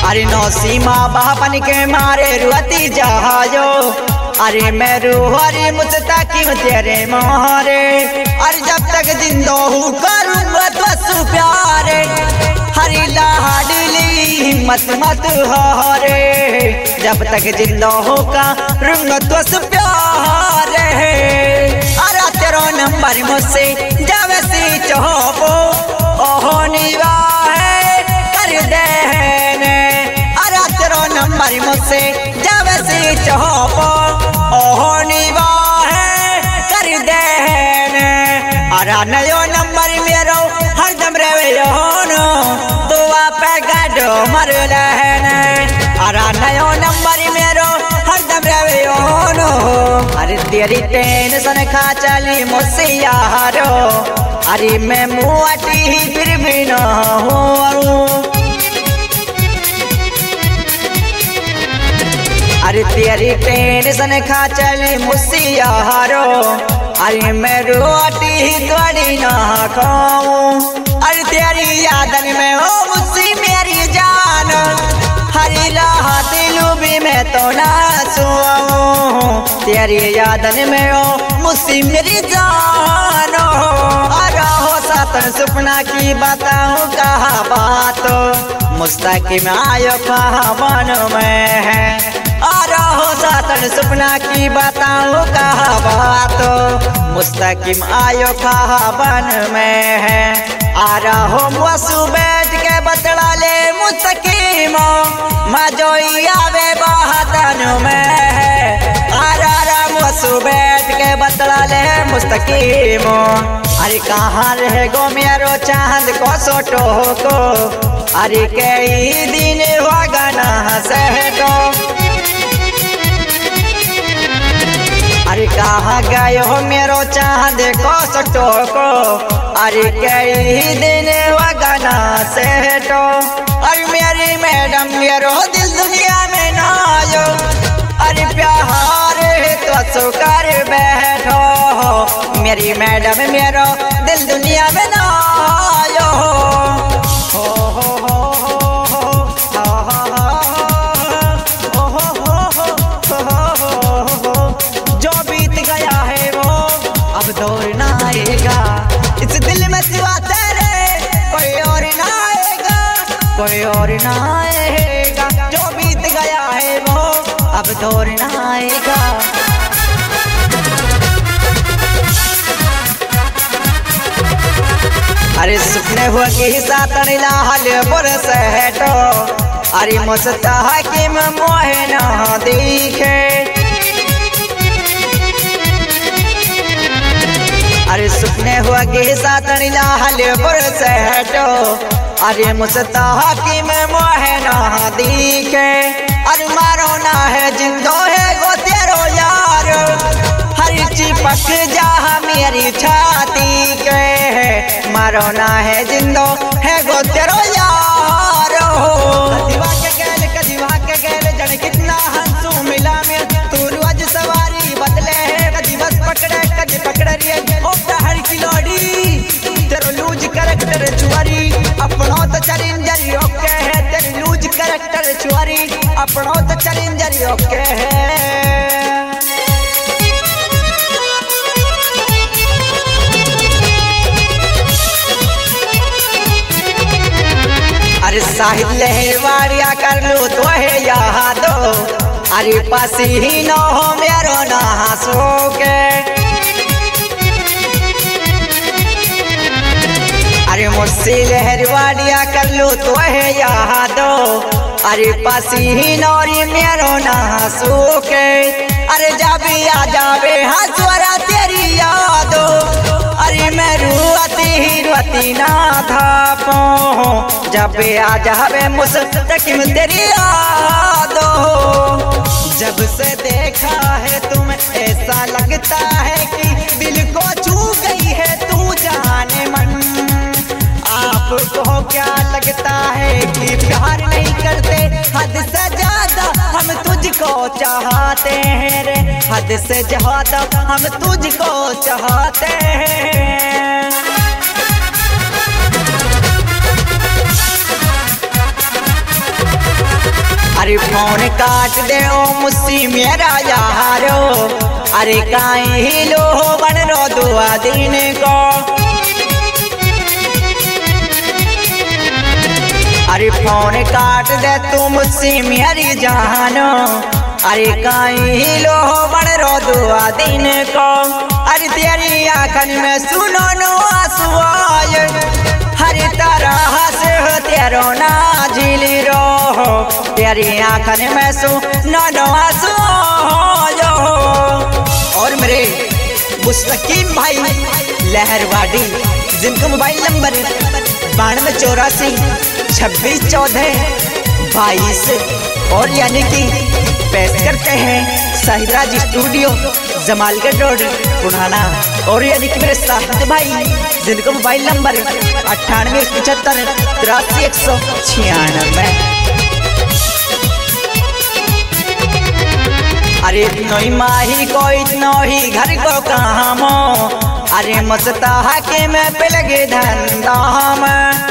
अरे नौसीमा बापन के मारे रुअती जहाजो, अरे मैं रूहरी मुस्तकिम तेरे मारे, अरे जब तक जिंदा हूँ करूँगा तो प्यारे, हरी लाडली हिम्मत मत हारे, जब तक जिंदा हो करूँगा तो प्यारे। अरे तेरा नंबर मुझसे जब से चाहो ओहो निवाहे कर देने, अरे तेरा नंबर मुझसे जब से चाहो ओहो निवाहे कर देने, अरे नयो नंबर मेरो हरदम रहे दुआ पे गाडो मर रहने, अरे नयो नंबर मेरो हरदम रहे अरे तेरी टेंशन खा चली मुझसे यारो, अरे मैं मुआटी फिर भी न हूँ, अरे तेरी टेंशन खा चली मुझसे यारो, अरे मैं रोटी थोड़ी ना खाऊं, अरे तेरी यादन में हो मुझसे मेरी जान, हरी रात लूबी मैं तो ना सोऊं, तेरी यादन में हो मुझसे मेरी जान, अरे हो सातन सपना की बताऊं कहा बात, मुस्तकिम आयो कहा मन में है, अरे हो सातन सपना की बताऊं कहा बात, मुस्तकिम आयो कहा बन में है, अरे हो मुसु बैठ के बतला ले मुस्तकिम मजोई आवे बहतन में है, अरे मुसु बैठ के बतला ले मुस्तकिम, अरे कहाँ रहे गो मेरो चांद को सोटो को, अरे कई दिन हो गना सहटो, अरे कहाँ गए हो मेरो चांद को सटो को, अरे कई दिन वगना से तो, अरे मेरी मैडम मेरो दिल दुनिया में ना आयो, अरे प्यार तो सो कर बैठो, मेरी मैडम मेरो दिल दुनिया में ना आयो, दौर ना आएगा इस दिल में सिवा तेरे, कोई और ना आएगा, कोई और ना आएगा, जो बीत गया है वो अब दौर ना आएगा। अरे सुपने हुआ कि सातन लाल बरस है तो, अरे मुस्तकिम मोहे ना दिखे, अरे सुपने हुआ कि सातन लाल बरस है तो, अरे मुस्तकिम मोहे ना दिखे, अरे मारो ना है जिंदो है गो तेरो यार, हर चिपक जा मेरी छाती के, मारो ना है जिंदो है गो तेरो यार, कदीवा के गैल जन कितना हंसू मिला में, तू रोज सवारी बदले है, कदी बस पकड़े कदी पकड़ रही है, हर खिलाड़ी तेरो लूज करैक्टर चुआरी, अपनों तो चैलेंजर ओके है, तेरी लूज करैक्टर चुआरी, अपनों तो चैलेंजर ओके है। अरे साहिल लहरवाड़िया कर लो तो है यादो, अरे पास ही न हो मेरो ना हंसो के, अरे मुझसे लहरवाड़िया कर लो तो है यादो, अरे पास ही नौरी मेरो ना हंसो के, अरे जाबी आ जावे हंसवरा तेरी यादो, अरे मैं रुअती ना था पो, जब आ जावे मुस्तकिम तेरी यादो, जब से देखा है तुम्हें ऐसा लगता है कि दिल को छू गई है तू जाने मन, आपको क्या लगता है कि प्यार नहीं करते, हद से ज्यादा हम तुझको चाहते हैं रे, हद से ज्यादा हम तुझको चाहते हैं। अरे फोन काट दे ओ मुस्सी मेरा यारो, अरे काहे लो बन रो दुआ दिन को। अरे फोन काट दे तू मुस्सी मेरी जानो, अरे काहे लो बन रो दुआ दिन को। अरे तेरी आँखन में सुनो नो आंसू आए, हर तरह से हो तेरो ना झीली रो, तेरी आँखन में सुनो नो आंसू आए। और मेरे मुस्तकीम भाई लहरवाड़ी, जिनका मोबाइल नंबर 9284261422 और यानी कि पेश करते हैं साहिबराज स्टूडियो जमालगढ़ रोड पुराना। और यानी कि मेरे साहिद भाई, जिनका मोबाइल नंबर 9875838196। अरे इतनो ही माही को इतनो ही घर को काम, अरे मस्ता के में पे लगे धंधा में।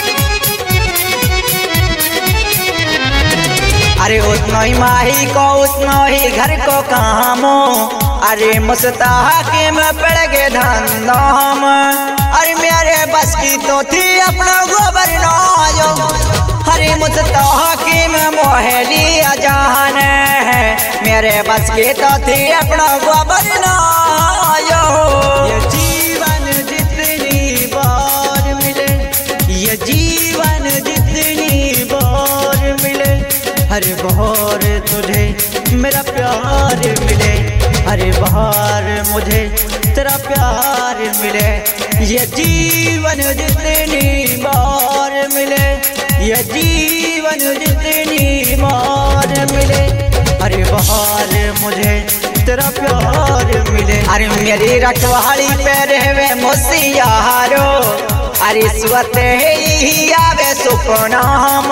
अरे उतना ही माही को उतना ही घर को काम, अरे मस्ता के में पड़ गए धंधा में। अरे मेरे बस की तो थी अपना गोबर नायो, अरे मस्ता के में मोहली अजान है, मेरे बस की तो थी अपना गोबर नायो। ये जीवन जितनी बार मिले, ये जीवन जितनी बार मिले, हर बार तुझे मेरा प्यार मिले, हर बार मुझे तेरा प्यार मिले। ये जीवन जितनी बार मिले, ये जीवन जितनी बार मिले, हर बार मुझे तेरा प्यार मिले। अरे मेरी रखवाली पे रहवे मुसियारो, अरे स्वत ही आवे सुपनाम।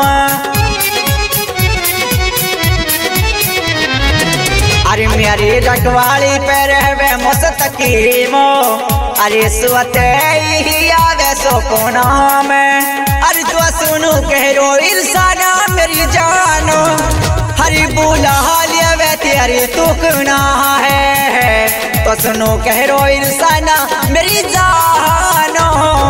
अरे मेरी रखवाली पे रहवे मुस्तकीमो, अरे स्वत ही आवे सुपना में। अरे तो सुनू कहो इंसाना मेरी जानो, हरी बुला लिया वे तेरी तुकना है, तो सुनू कहो इंसाना मेरी जानो।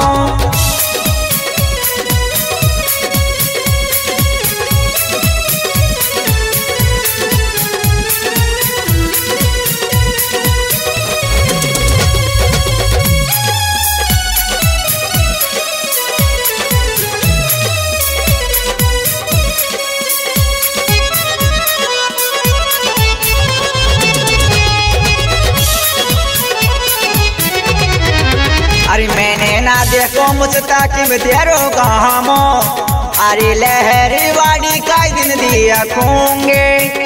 अरे मैंने ना देखो मुस्तकीम तेरो गामो, अरे लहरवाड़ी का दिन दिया खूंगे।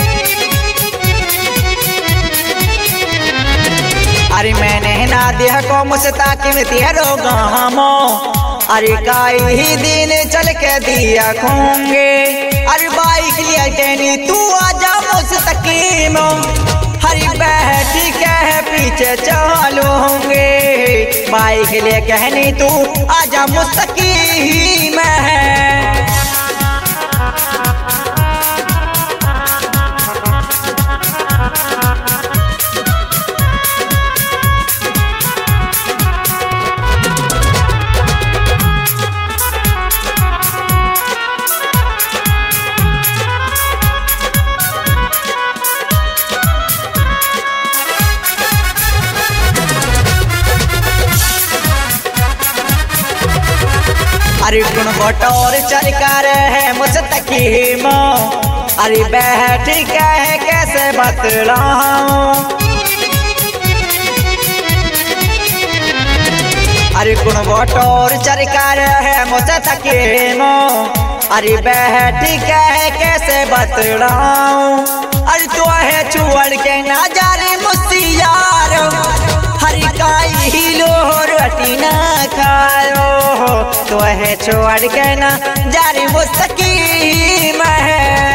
अरे मैंने ना देखो मुस्तकीम तेरो गामो, अरे काई ही दिन चल के दिया खूंगे। अरे बाइक लिया कहनी तू आजा मुस्तकीम, हरी बैठी कह पीछे चलोगे, बाइक ले कहनी तू आजा मुस्तकीम है। अरे गुण बटोर चल कर है मुस्तकीम, अरे बैठ कह कैसे बतलाऊं। अरे गुण बटोर चल कर है मुस्तकीम, अरे बैठ कह कैसे बतलाऊं। अरे तो है छोड़ के ना जा रे मुसियारो, हरी काई ही लो रोटी ना खाओ, तो है छोड़ के ना जा रे मुस्तकीम है।